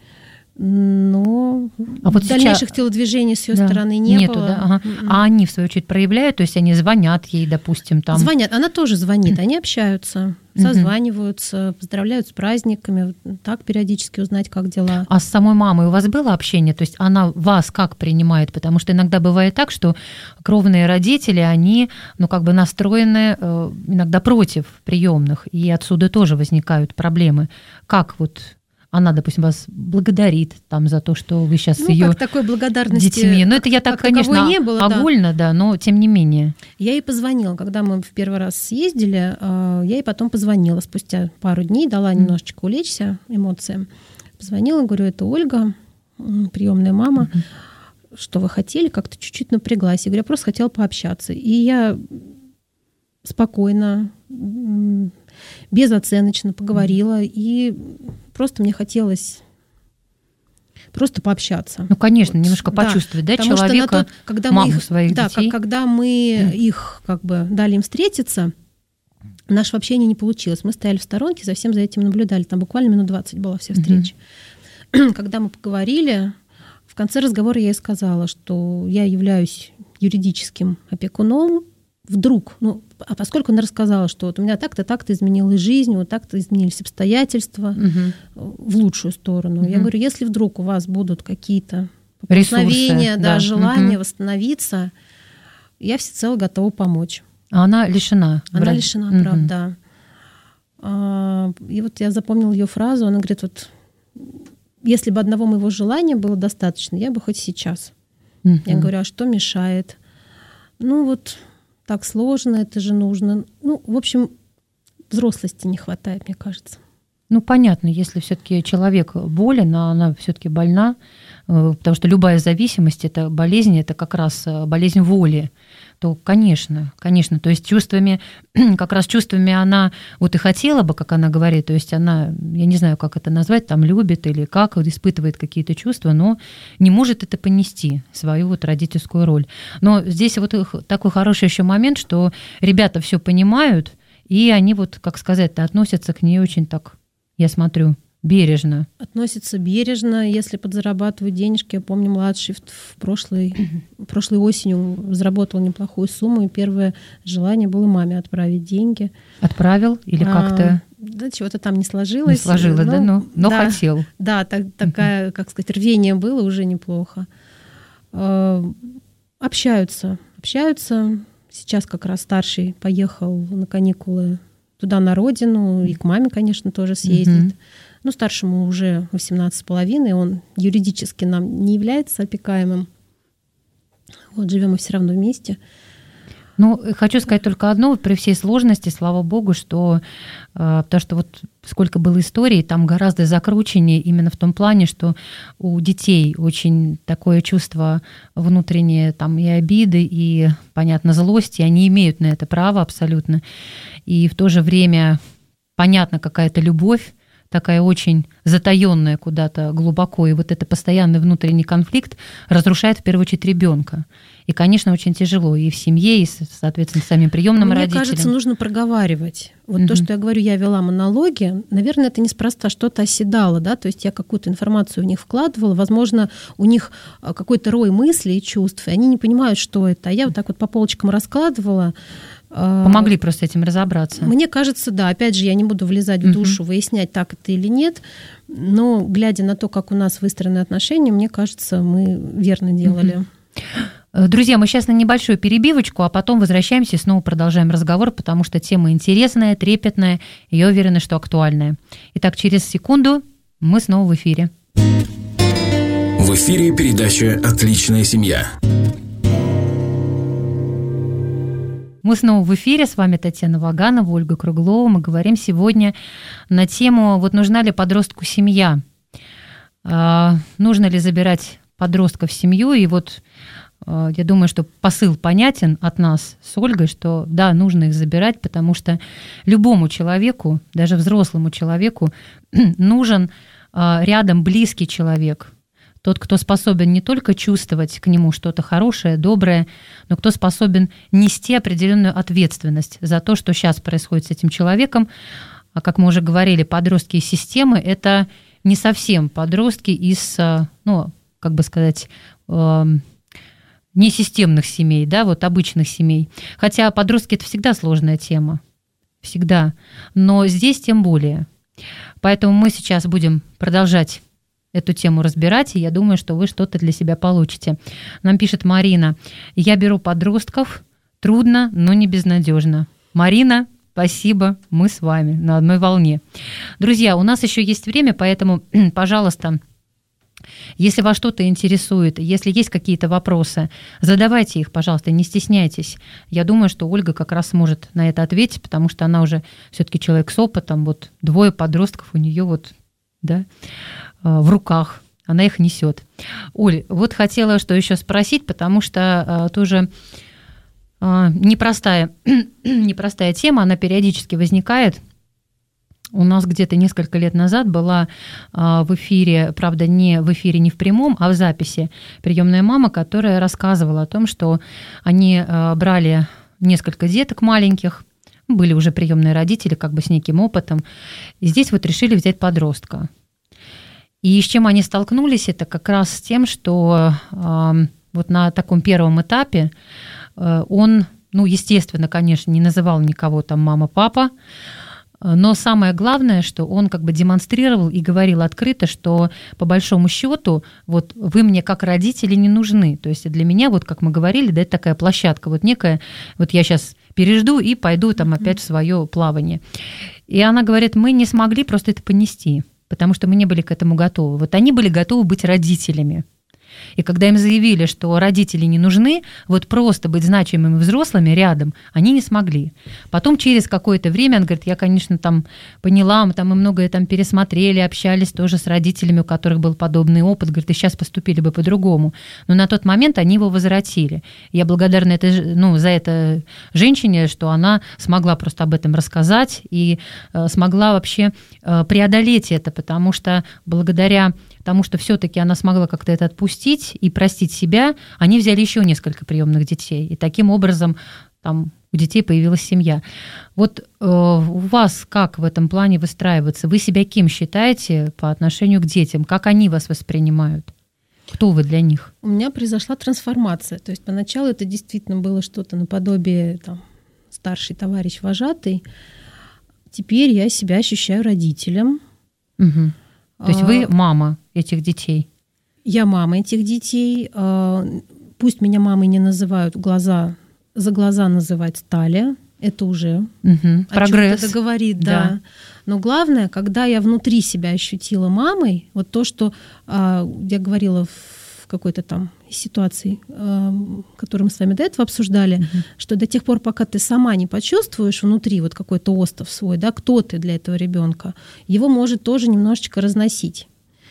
но вот дальнейших телодвижений с ее стороны не было. Да? Ага. А они, в свою очередь, проявляют, то есть они звонят ей, допустим, там? Звонят, она тоже звонит, они общаются, созваниваются, поздравляют с праздниками, так периодически узнать, как дела. А с самой мамой у вас было общение? То есть она вас как принимает? Потому что иногда бывает так, что кровные родители, они, ну, как бы настроены иногда против приемных, и отсюда тоже возникают проблемы. Как вот она, допустим, вас благодарит там за то, что вы сейчас с ее как такой благодарности детьми. Ну, это я так, конечно, не было, огульно, да, но тем не менее. Я ей позвонила, когда мы в первый раз съездили, я ей потом позвонила спустя пару дней, дала немножечко улечься эмоциям. Позвонила, говорю, это Ольга, приемная мама, что вы хотели, как-то чуть-чуть напряглась. Я говорю, я просто хотела пообщаться. И я спокойно, безоценочно поговорила, и просто мне хотелось просто пообщаться. Ну, конечно, немножко почувствовать, да, человека, маму своих детей. Когда мы их как бы дали им встретиться, наше общение не получилось. Мы стояли в сторонке, за всем за этим наблюдали. Там буквально минут 20 была вся встреча. Когда мы поговорили, в конце разговора я ей сказала, что я являюсь юридическим опекуном. Вдруг, а поскольку она рассказала, что вот у меня так-то, так-то изменилась жизнь, вот так-то изменились обстоятельства в лучшую сторону. Я говорю, если вдруг у вас будут какие-то поползновения, желания восстановиться, я всецело готова помочь. А она лишена? Она лишена, правда. И вот я запомнила ее фразу, она говорит, вот если бы одного моего желания было достаточно, я бы хоть сейчас. Я говорю, а что мешает? Ну вот так сложно, это же нужно. Ну, в общем, взрослости не хватает, мне кажется. Ну, понятно, если все-таки человек болен, а она все-таки больна, потому что любая зависимость, это болезнь, это как раз болезнь воли, то, конечно, то есть чувствами, как раз чувствами она вот и хотела бы, как она говорит, то есть она, я не знаю, как это назвать, там любит или как, вот испытывает какие-то чувства, но не может это понести, свою вот родительскую роль. Но здесь вот такой хороший еще момент, что ребята все понимают, и они вот, как сказать-то, относятся к ней очень так, я смотрю, бережно. Относится бережно, если подзарабатывают денежки. Я помню, младший в прошлой осенью заработал неплохую сумму, и первое желание было маме отправить деньги. Отправил или как-то? Да, чего-то там не сложилось. Не сложилось, но да, хотел. Да, такая, как сказать, рвение было уже неплохо. Общаются. Сейчас как раз старший поехал на каникулы туда, на родину, и к маме, конечно, тоже съездит. Ну, старшему уже 18,5, он юридически нам не является опекаемым. Вот живем мы все равно вместе. Ну, хочу сказать только одно, при всей сложности, слава богу, что, потому что вот сколько было историй, там гораздо закрученнее именно в том плане, что у детей очень такое чувство внутреннее, там и обиды, и, понятно, злости, они имеют на это право абсолютно. И в то же время, понятно, какая-то любовь, такая очень затаённая куда-то глубоко, и вот это постоянный внутренний конфликт разрушает в первую очередь ребенка. И, конечно, очень тяжело и в семье, и, соответственно, самим приемным родителям. Мне кажется, нужно проговаривать. Вот то, что я говорю, я вела монологи, наверное, это неспроста, что-то оседало, да, то есть я какую-то информацию в них вкладывала, возможно, у них какой-то рой мыслей и чувств, и они не понимают, что это. А я вот так вот по полочкам раскладывала. Помогли просто этим разобраться. Мне кажется, да. Опять же, я не буду влезать в душу, выяснять, так это или нет, но, глядя на то, как у нас выстроены отношения, мне кажется, мы верно делали. Друзья, мы сейчас на небольшую перебивочку, а потом возвращаемся и снова продолжаем разговор, потому что тема интересная, трепетная, и я уверена, что актуальная. Итак, через секунду мы снова в эфире. В эфире передача «Отличная семья». Мы снова в эфире, с вами Татьяна Ваганова, Ольга Круглова. Мы говорим сегодня на тему, вот нужна ли подростку семья? Нужно ли забирать подростка в семью? И вот я думаю, что посыл понятен от нас с Ольгой, что да, нужно их забирать, потому что любому человеку, даже взрослому человеку, нужен рядом близкий человек. Тот, кто способен не только чувствовать к нему что-то хорошее, доброе, но кто способен нести определенную ответственность за то, что сейчас происходит с этим человеком. А как мы уже говорили, подростки из системы – это не совсем подростки из, ну, как бы сказать, несистемных семей, да, вот обычных семей. Хотя подростки – это всегда сложная тема, всегда. Но здесь тем более. Поэтому мы сейчас будем продолжать эту тему разбирать, и я думаю, что вы что-то для себя получите. Нам пишет Марина: «Я беру подростков, трудно, но не безнадежно». Марина, спасибо, мы с вами на одной волне. Друзья, у нас еще есть время, поэтому, пожалуйста, если вас что-то интересует, если есть какие-то вопросы, задавайте их, пожалуйста, не стесняйтесь. Я думаю, что Ольга как раз сможет на это ответить, потому что она уже все-таки человек с опытом, вот 2 подростков у нее вот, да, в руках, она их несет. Оль, вот хотела что еще спросить, потому что тоже непростая тема, она периодически возникает. У нас где-то несколько лет назад была в эфире, правда, не в эфире, не в прямом, а в записи, приемная мама, которая рассказывала о том, что они брали несколько деток маленьких, были уже приемные родители, как бы с неким опытом, и здесь вот решили взять подростка. И с чем они столкнулись, это как раз с тем, что вот на таком первом этапе он, ну, естественно, конечно, не называл никого там мама, папа, но самое главное, что он как бы демонстрировал и говорил открыто, что по большому счету вот вы мне как родители не нужны. То есть для меня, вот как мы говорили, да, это такая площадка, вот некая, вот я сейчас пережду и пойду там опять в свое плавание. И она говорит, мы не смогли просто это понести, потому что мы не были к этому готовы. Вот они были готовы быть родителями. И когда им заявили, что родители не нужны, вот просто быть значимыми взрослыми рядом, они не смогли. Потом через какое-то время, он говорит, я, конечно, там поняла, мы там и многое там пересмотрели, общались тоже с родителями, у которых был подобный опыт, говорит, и сейчас поступили бы по-другому. Но на тот момент они его возвратили. Я благодарна за это женщине, что она смогла просто об этом рассказать и смогла вообще преодолеть это, потому что благодаря тому, что все-таки она смогла как-то это отпустить и простить себя, они взяли еще несколько приемных детей. И таким образом там у детей появилась семья. Вот у вас как в этом плане выстраиваться? Вы себя кем считаете по отношению к детям? Как они вас воспринимают? Кто вы для них? У меня произошла трансформация. То есть поначалу это действительно было что-то наподобие там, старший товарищ вожатый. Теперь я себя ощущаю родителем. Угу. То есть вы мама этих детей? Я мама этих детей. Пусть меня мамой не называют, за глаза называть стали. Это уже прогресс. Это говорит, да. Но главное, когда я внутри себя ощутила мамой, вот то, что я говорила в какой-то там ситуации, которую мы с вами до этого обсуждали, что до тех пор, пока ты сама не почувствуешь внутри вот какой-то остов свой, да, кто ты для этого ребенка, его может тоже немножечко разносить.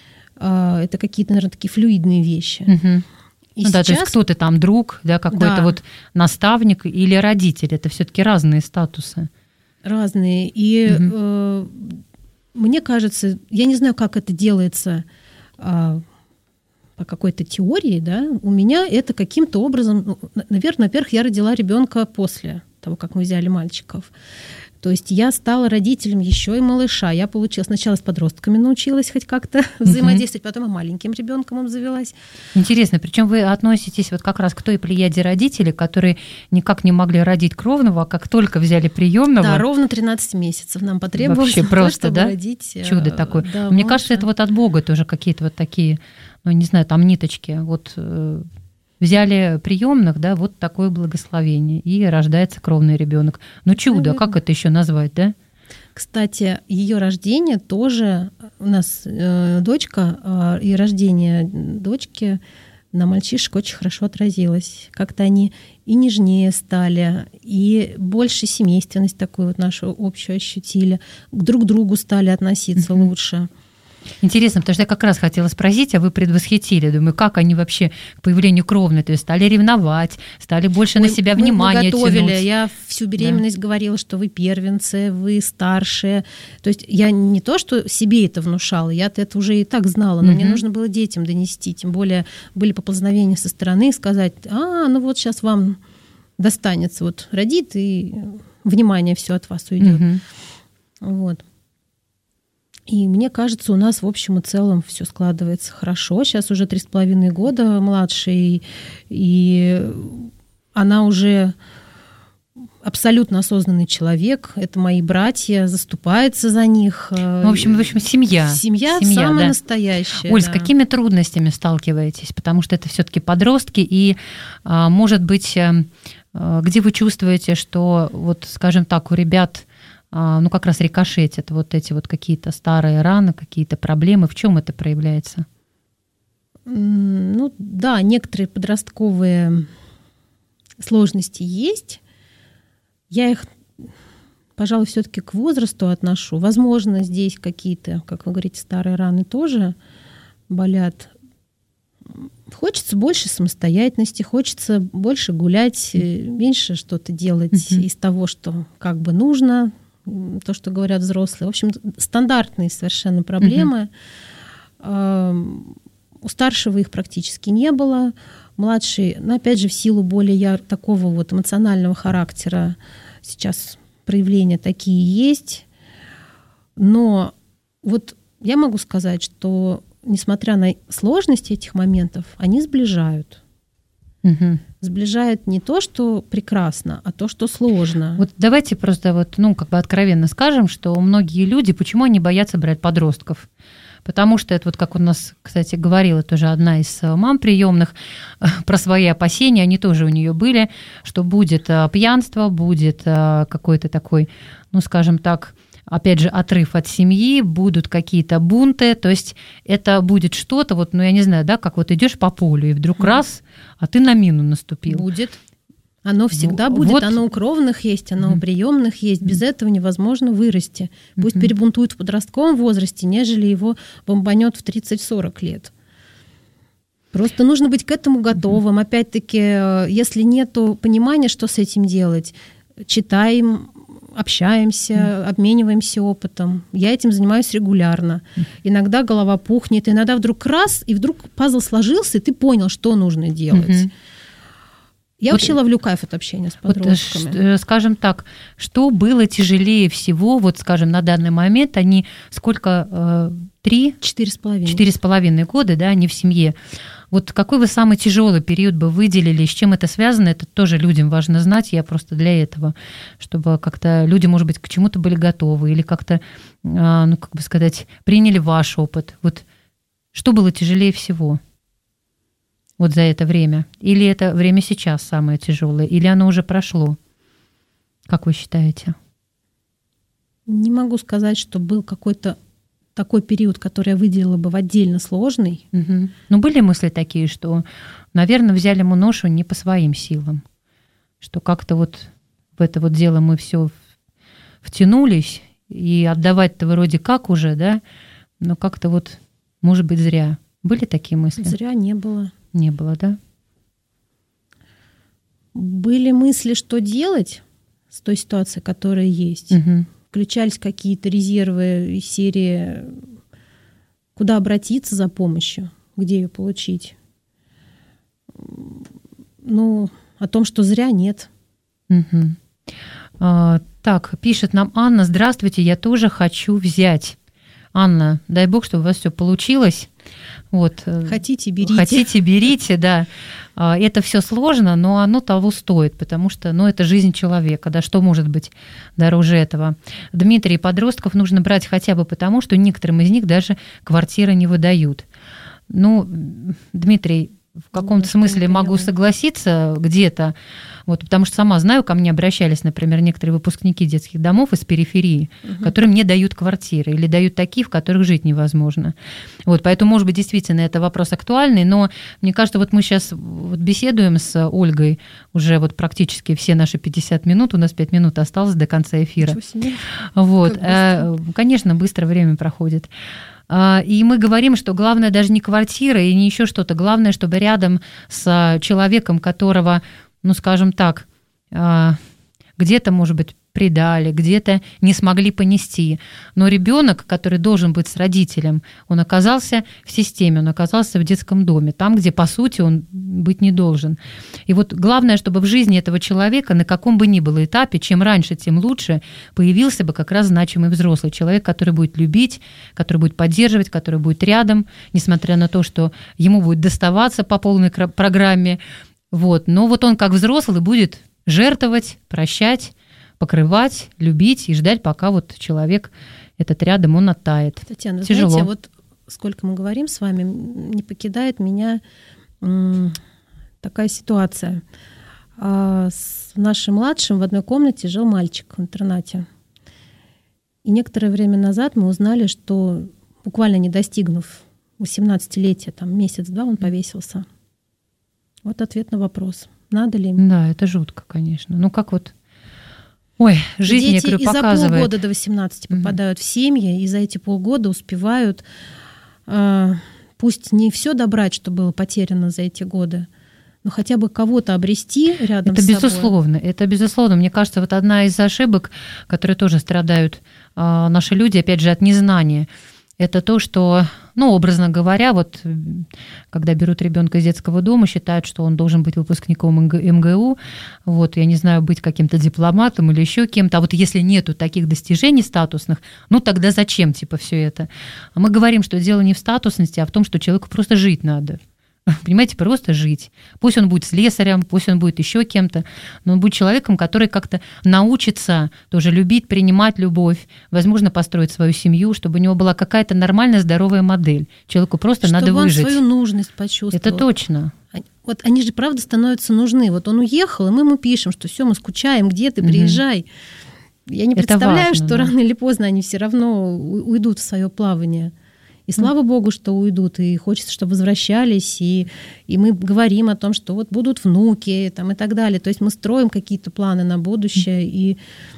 Это какие-то, наверное, такие флюидные вещи. И сейчас... то есть кто ты там, друг, да, какой-то вот наставник или родитель, это все-таки разные статусы. Разные. И мне кажется, я не знаю, как это делается по какой-то теории, да, у меня это каким-то образом, наверное, во-первых, я родила ребенка после того, как мы взяли мальчиков. То есть я стала родителем еще и малыша. Я получила сначала с подростками научилась хоть как-то взаимодействовать, потом и маленьким ребенком обзавелась. Интересно, причем вы относитесь вот как раз к той плеяде родителей, которые никак не могли родить кровного, а как только взяли приемного. Да, ровно 13 месяцев нам потребовалось, вообще просто, чтобы да? родить. Чудо такое. Да, Мне кажется, это вот от Бога тоже какие-то вот такие, ну не знаю, там ниточки. Вот взяли приемных, да, вот такое благословение, и рождается кровный ребенок. Ну чудо, как это еще назвать, да? Кстати, ее рождение тоже у нас дочка, и рождение дочки на мальчишек очень хорошо отразилось. Как-то они и нежнее стали, и больше семейственность такую вот нашу общую ощутили, друг к другу стали относиться лучше. Интересно, потому что я как раз хотела спросить, а вы предвосхитили. Думаю, как они вообще к появлению кровной, то есть стали ревновать, стали больше на себя внимания готовили. тянуть. Я всю беременность говорила, что вы первенцы, вы старшие. То есть я не то, что себе это внушала, я-то это уже и так знала, но мне нужно было детям донести. Тем более были поползновения со стороны сказать, ну вот сейчас вам достанется, вот родит, и внимание все от вас уйдет. Вот. И мне кажется, у нас в общем и целом все складывается хорошо. Сейчас уже 3,5 года младшей, и она уже абсолютно осознанный человек. Это мои братья, заступается за них. В общем, семья. Семья самая настоящая. Оль, с какими трудностями сталкиваетесь? Потому что это все-таки подростки, и, может быть, где вы чувствуете, что, вот, скажем так, у ребят как раз рикошетят вот эти вот какие-то старые раны, какие-то проблемы. В чем это проявляется? Да, некоторые подростковые сложности есть. Я их, пожалуй, все-таки к возрасту отношу. Возможно, здесь какие-то, как вы говорите, старые раны тоже болят. Хочется больше самостоятельности, хочется больше гулять, меньше что-то делать из того, что как бы нужно, то, что говорят взрослые. В общем, стандартные совершенно проблемы. У старшего их практически не было. Младший, опять же, в силу более такого вот эмоционального характера сейчас проявления такие есть. Но вот я могу сказать, что несмотря на сложности этих моментов, они сближают. Сближает не то, что прекрасно, а то, что сложно. Вот давайте просто откровенно скажем, что многие люди, почему они боятся брать подростков? Потому что это вот как у нас, кстати, говорила тоже одна из мам приемных про свои опасения, они тоже у нее были, что будет пьянство, будет какой-то такой, скажем так, опять же, отрыв от семьи, будут какие-то бунты, то есть это будет что-то, я не знаю, да, как вот идешь по полю, и вдруг раз, а ты на мину наступил. Будет. Оно всегда будет, оно у кровных есть, оно у приемных есть. Без этого невозможно вырасти. Пусть перебунтует в подростковом возрасте, нежели его бомбанет в 30-40 лет. Просто нужно быть к этому готовым. Опять-таки, если нет понимания, что с этим делать, читаем, общаемся, обмениваемся опытом. Я этим занимаюсь регулярно. Иногда голова пухнет, иногда вдруг раз, и вдруг пазл сложился, и ты понял, что нужно делать. Я вообще ловлю кайф от общения с подростками. Скажем так, что было тяжелее всего, скажем, на данный момент, они сколько, 4,5 года, да, они в семье. Вот какой вы самый тяжелый период бы выделили, с чем это связано, это тоже людям важно знать, я просто для этого, чтобы как-то люди, может быть, к чему-то были готовы или как-то, приняли ваш опыт. Вот что было тяжелее всего за это время? Или это время сейчас самое тяжелое, или оно уже прошло? Как вы считаете? Не могу сказать, что был какой-то такой период, который я выделила бы в отдельно сложный. Но были мысли такие, что, наверное, взяли мы ношу не по своим силам, что как-то в это дело мы все втянулись, и отдавать-то вроде как уже, да, но как-то может быть, зря. Были такие мысли? Зря не было. Не было, да? Были мысли, что делать с той ситуацией, которая есть. включались какие-то резервы из серии «Куда обратиться за помощью?», где ее получить. Ну, о том, что зря, нет. Так, пишет нам Анна: здравствуйте, я тоже хочу взять. Анна, дай бог, чтобы у вас все получилось. Вот. Хотите, берите. Хотите, берите, да. Это все сложно, но оно того стоит, потому что, это жизнь человека, да, что может быть дороже этого. Дмитрий, подростков нужно брать хотя бы потому, что некоторым из них даже квартиры не выдают. Дмитрий, в каком-то смысле могу согласиться где-то, потому что сама знаю, ко мне обращались, например, некоторые выпускники детских домов из периферии, которым не дают квартиры или дают такие, в которых жить невозможно. Поэтому, может быть, действительно это вопрос актуальный, но мне кажется, мы сейчас беседуем с Ольгой уже практически все наши 50 минут, у нас 5 минут осталось до конца эфира. Конечно, быстро время проходит. И мы говорим, что главное даже не квартира и не еще что-то. Главное, чтобы рядом с человеком, которого, скажем так, где-то, может быть, предали, где-то не смогли понести. Но ребенок, который должен быть с родителем, он оказался в системе, он оказался в детском доме, там, где, по сути, он быть не должен. И главное, чтобы в жизни этого человека, на каком бы ни было этапе, чем раньше, тем лучше, появился бы как раз значимый взрослый человек, который будет любить, который будет поддерживать, который будет рядом, несмотря на то, что ему будет доставаться по полной программе. Но он как взрослый будет жертвовать, прощать, покрывать, любить и ждать, пока человек этот рядом, он оттает. Татьяна, тяжело. Знаете, сколько мы говорим с вами, не покидает меня такая ситуация. С нашим младшим в одной комнате жил мальчик в интернате. И некоторое время назад мы узнали, что буквально не достигнув 18-летия, месяц-два, он повесился. Вот ответ на вопрос. Надо ли ему? Да, это жутко, конечно. Жизнь, дети, я говорю, показывает. За полгода до 18 попадают в семьи, и за эти полгода успевают, пусть не все добрать, что было потеряно за эти годы, но хотя бы кого-то обрести рядом с собой. Это безусловно. Мне кажется, одна из ошибок, которые тоже страдают наши люди, опять же, от незнания, это то, что, образно говоря, когда берут ребенка из детского дома, считают, что он должен быть выпускником МГУ, я не знаю, быть каким-то дипломатом или еще кем-то. А если нету таких достижений статусных, тогда зачем все это? А мы говорим, что дело не в статусности, а в том, что человеку просто жить надо. Понимаете, просто жить. Пусть он будет слесарем, пусть он будет еще кем-то, но он будет человеком, который как-то научится тоже любить, принимать любовь, возможно, построить свою семью, чтобы у него была какая-то нормальная, здоровая модель. Человеку просто надо выжить. Чтобы он свою нужность почувствовал. Это точно. Они же, правда, становятся нужны. Он уехал, и мы ему пишем, что все, мы скучаем, где ты, приезжай. Я не представляю, важно, что рано или поздно они все равно уйдут в свое плавание. И слава богу, что уйдут, и хочется, чтобы возвращались, и мы говорим о том, что будут внуки и так далее. То есть мы строим какие-то планы на будущее, и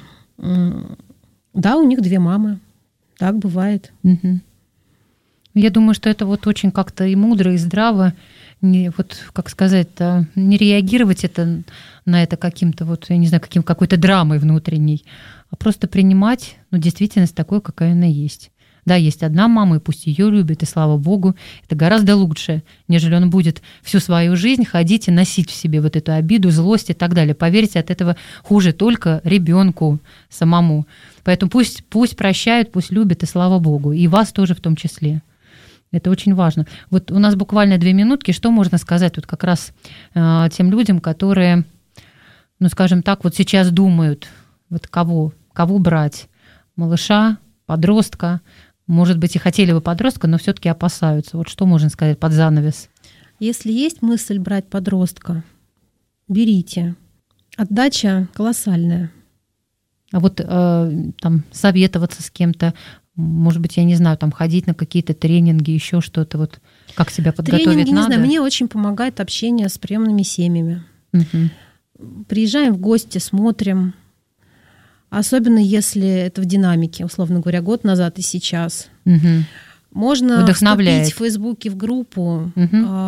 да, у них 2 мамы, так бывает. Я думаю, что это очень как-то и мудро, и здраво, не реагировать на это каким-то, я не знаю, какой-то драмой внутренней, а просто принимать действительность такой, какая она есть. Да, есть одна мама, и пусть ее любят, и слава богу, это гораздо лучше, нежели он будет всю свою жизнь ходить и носить в себе эту обиду, злость и так далее. Поверьте, от этого хуже только ребенку самому. Поэтому пусть прощают, пусть любят, и слава богу, и вас тоже в том числе. Это очень важно. У нас буквально 2 минутки. Что можно сказать как раз тем людям, которые, скажем так, сейчас думают, кого брать? Малыша, подростка? Может быть, и хотели бы подростка, но все-таки опасаются. Что можно сказать под занавес? Если есть мысль брать подростка, берите. Отдача колоссальная. А советоваться с кем-то, может быть, я не знаю, ходить на какие-то тренинги, еще что-то, как себя подготовить тренинги, надо? Не знаю, мне очень помогает общение с приемными семьями. Приезжаем в гости, смотрим. Особенно если это в динамике, условно говоря, год назад и сейчас. Можно вступить в Фейсбуке в группу,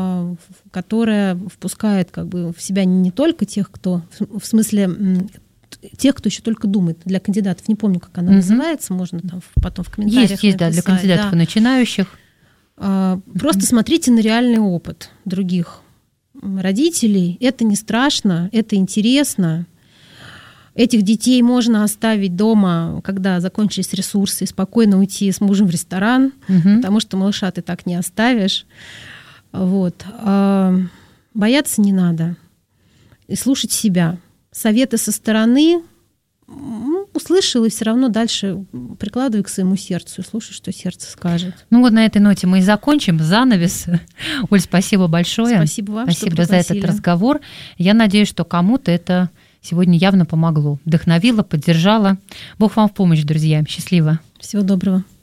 которая впускает в себя не только тех, кто, в смысле, тех, кто еще только думает. Для кандидатов, не помню, как она называется, можно там потом в комментариях есть, да, для кандидатов и начинающих. Просто смотрите на реальный опыт других родителей. Это не страшно, это интересно. Этих детей можно оставить дома, когда закончились ресурсы, и спокойно уйти с мужем в ресторан, потому что малыша ты так не оставишь. Вот. Бояться не надо. И слушать себя. Советы со стороны услышал, и все равно дальше прикладывай к своему сердцу и слушай, что сердце скажет. Ну вот на этой ноте мы и закончим. Занавес. Оль, спасибо большое. Спасибо вам, спасибо что за этот разговор. Я надеюсь, что кому-то это сегодня явно помогло. Вдохновило, поддержало. Бог вам в помощь, друзья. Счастливо. Всего доброго.